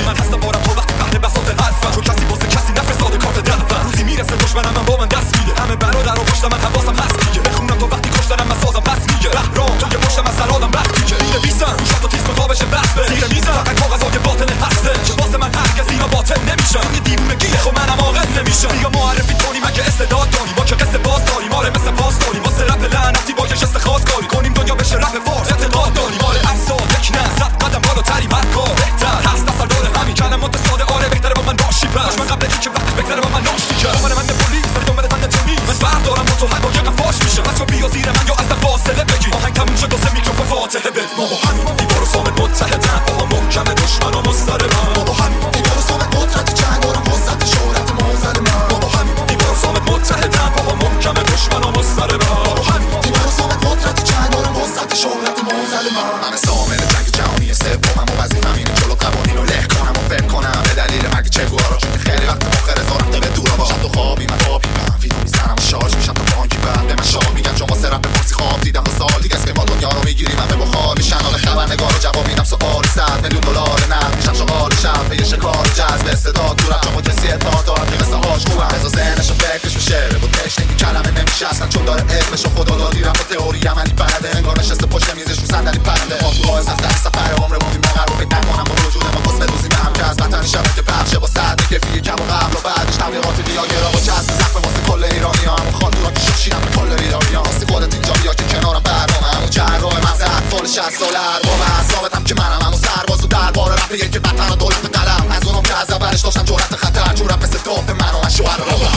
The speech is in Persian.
چی من هستم بارم تو وقتی پهن بساط حرفم چون کسی واسه کسی نفرستاده کارت دفعم روزی میرسه دشمنم من با من دست میده همه برادر و پشت من حواسم هست دیگه بخونم تو وقتی کشتنم من سازم پس میگه بهرام تو یه پشتم از سرادم وقتی که میره بیسن روش تا تیز مطابش بسته زیر میزن فقط کاغذای باطن هسته که واسه من هرگز اینا باطل نمیشن یه دیوونگیه خب منم عاقل نمیشم بیا معرفی کنی من که استعداد داری با که قصه باز داری ماره مثل پاس داری واسه رپ لعنتی با که شست خاص کاری کنیم دنیا بشه رپ فارس اعتقاد داری مال افساد یک نه صد قدم بالاتری هر کار بهتر هست اصلا داره همین کلمات ساده آره بهتره با من باشی پس من قبل اینکه وقتش بگذره با من ناشتی کرد من پلیس داری دنبال من تمیز من بردارم با تو هر بار یه قفاش میشه پس بیا زیر من یا از فاصله بگی آهنگ تموم شد واسه میکروفون فاتحه بد ما با همین دیوار و صامت متحدن بابا محکم دشمن و مضطربن ما با همین دیوار و صامت قدرت جنگ دارم وسط شهرت موزلمن ما با همین دیوار و صامت متحدن بابا محکم دشمن و مضطربن ما با همین دیوار و صامت قدرت جنگ دارم وسط شهرت موزلمن من سامل جنگ جهانی سومم و وظیفه‌م اینه جلو قوانین رو له کنم و فکر کنم به دلیل مرگ چگوارا چون خیلی وقت مؤخر رفته به دورا با تو خوابی من خوابی من فیلم میزنم و شارژ میشم تا بانکی بعد به من شام میگن چون واسه رپ فارسی خواب دیدم و سال دیگه است که ما دنیا رو میگیریم من به بخار میشن حال خبرنگار رو جواب میدم سوال 100 میلیون دلار نه میشم شغال شب به یه شکار جذب استعداد دورم چون با کسی اعتماد دارم که مثل هاش خوبم رضا ذهنش و فکرش میشه و تشنیکی کلمه نمیشه اصلا چون داره علمش و خدا دادی رفت و تئوری عملی فرده انگار نشسته پشت میزش رو صندلی پرنده ما تو راه سفر عمرمون مقرر فکر نکنم با وجود ما واسه روزی هم که از وطن شب که پخشه با صد کفی کم و قبل و بعدش تبلیغات دیاگرا با چسب زخم واسه کل ایرانیان هم خاطرا که شوشیدم به کل ایرانیان هستی خودت اینجا بیا که کنارم برنامه‌ام جراح مغز اطفال 60 ساله ارباب اعصابتم که منم و سرباز و دربار رپ که وطن و دولت قلم از اونم که از اولش داشتم جرأت خطر چون رپ مثل داف منو از شوهر